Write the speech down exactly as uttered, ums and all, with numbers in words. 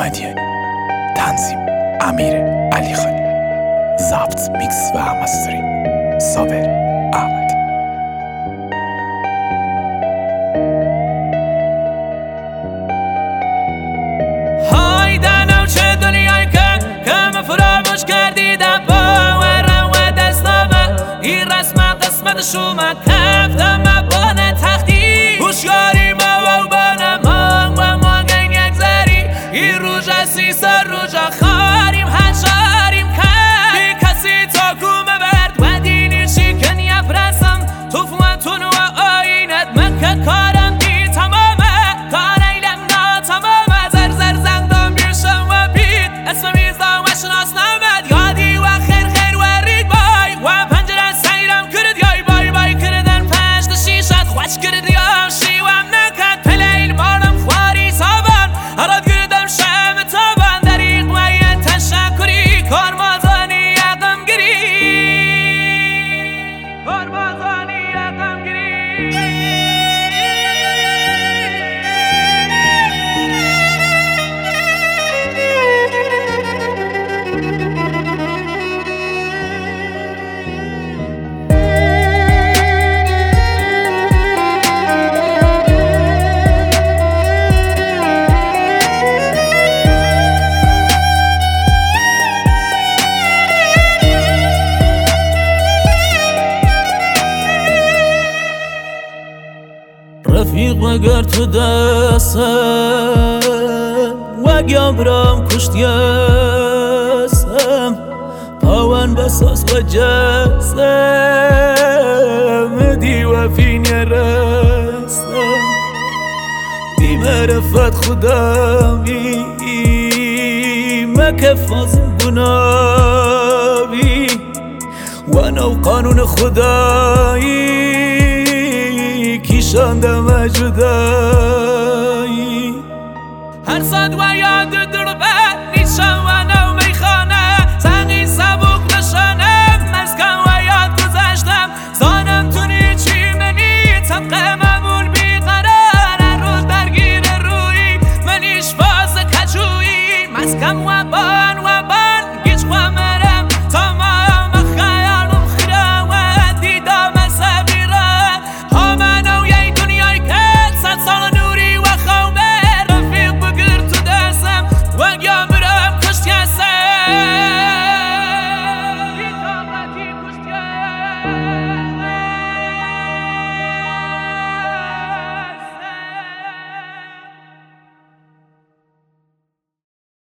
محمدیانی، تنظیم امیر علی خانی، ضبط میکس و مسترینگ صابر احمدی. های دنو چه دنیایی که کم فراموش کردیدم باورم و دستامه این رسمت قسمت شما کفتم بانه تختی هوشیاری ما و بانه مانگ و مانگین یک زری این روژ سی سر روژا خاریم هنشاریم کن بی کسی تا کومه برد و دینی شکن یفرسم توفوتون و آینت من که کارم دی تمامه کاریلم ناتمامه زر زر زندم بیرشم و بید اسم میزدم و شناس نمد یادی و خیر خیر و رید بای و پنجره سیرم کرد یای بای بای کردن پشت شیشت خوش کرد یا شیوم نکد پلیل مارم خواری سابان هراد کردم شم تابان دریق و یه تشکری کارمازانی یقم گری کارمازانی یقم گری رفیق مگر تو دستم و گبرم کشتیستم پاون بساس و جسم دی و فین رستم دی معرفت خداوی مکفازم گناوی و نو قانون خدایی کیشاندم جدایی هر صد و یاد دربه نیشم و نو میخانه تنگی سبوک نشانم مسکن و یاد گذاشتم زانم تونی چی منی طبق معمول بیقرار هر روز درگیر روی منیش باز کجویی مسکن